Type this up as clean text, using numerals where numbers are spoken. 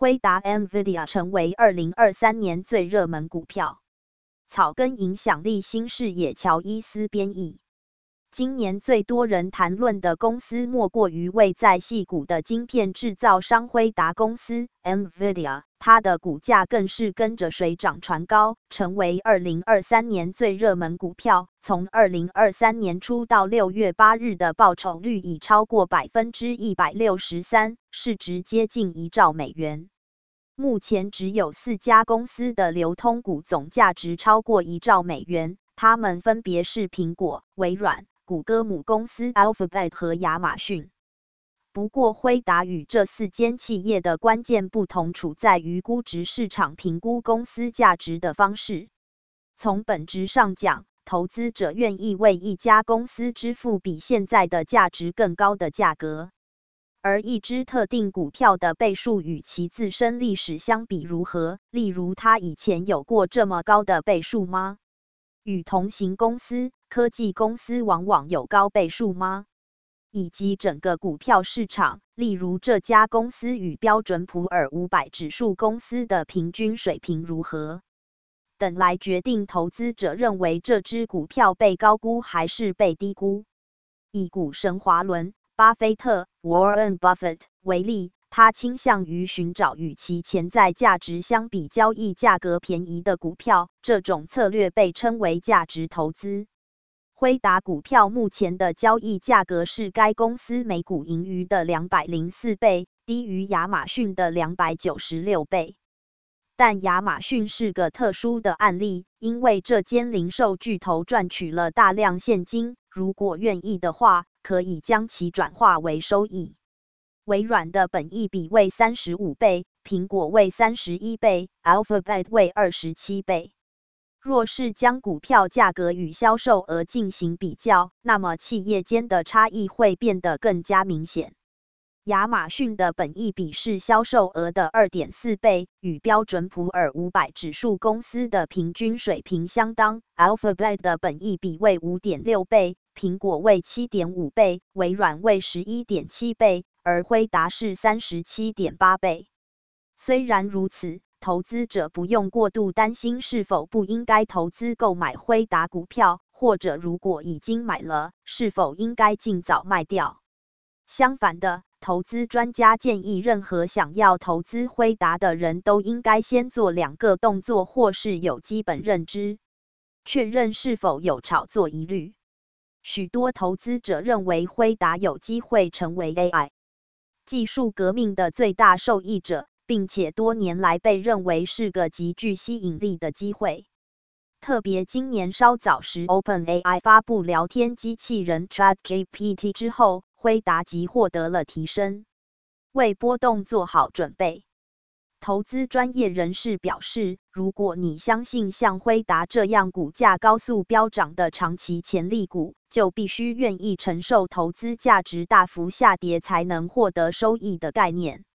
辉达 NVIDIA 成为2023年最热门股票。草根影响力新视野乔伊斯编译。今年最多人谈论的公司莫过于位在矽谷的晶片制造商辉达公司 NVIDIA， 它的股价更是跟着水涨船高，成为2023年最热门股票。从2023年初到6月8日的报酬率已超过 163%， 市值接近1兆美元。目前只有4家公司的流通股总价值超过1兆美元，它们分别是苹果、微软、谷歌母公司 Alphabet 和亚马逊。不过辉达与这4间企业的关键不同处在于估值市场评估公司价值的方式。从本质上讲，投资者愿意为一家公司支付比现在的价值更高的价格。而一只特定股票的倍数与其自身历史相比如何？例如它以前有过这么高的倍数吗？与同型公司、科技公司往往有高倍数吗？以及整个股票市场，例如这家公司与标准普尔500指数公司的平均水平如何？等来决定投资者认为这只股票被高估还是被低估。以股神华伦巴菲特 Warren Buffett 为例，他倾向于寻找与其潜在价值相比交易价格便宜的股票，这种策略被称为价值投资。辉达股票目前的交易价格是该公司每股盈余的204倍，低于亚马逊的296倍。但亚马逊是个特殊的案例，因为这间零售巨头赚取了大量现金，如果愿意的话，可以将其转化为收益。微软的本益比为35倍，苹果为31倍 ，Alphabet 为27倍。若是将股票价格与销售额进行比较，那么企业间的差异会变得更加明显。亚马逊的本益比是销售额的 2.4 倍，与标准普尔500指数公司的平均水平相当。Alphabet 的本益比为 5.6 倍，苹果为 7.5 倍，微软为 11.7 倍，而辉达是 37.8 倍。虽然如此，投资者不用过度担心是否不应该投资购买辉达股票，或者如果已经买了，是否应该尽早卖掉。相反的，投资专家建议任何想要投资辉达的人都应该先做2个动作，或是有基本认知，确认是否有炒作疑虑。许多投资者认为辉达有机会成为 AI 技术革命的最大受益者，并且多年来被认为是个极具吸引力的机会。特别今年稍早时 OpenAI 发布聊天机器人 ChatGPT 之后，辉达即获得了提升，为波动做好准备。投资专业人士表示，如果你相信像辉达这样股价高速飙涨的长期潜力股，就必须愿意承受投资价值大幅下跌才能获得收益的概念。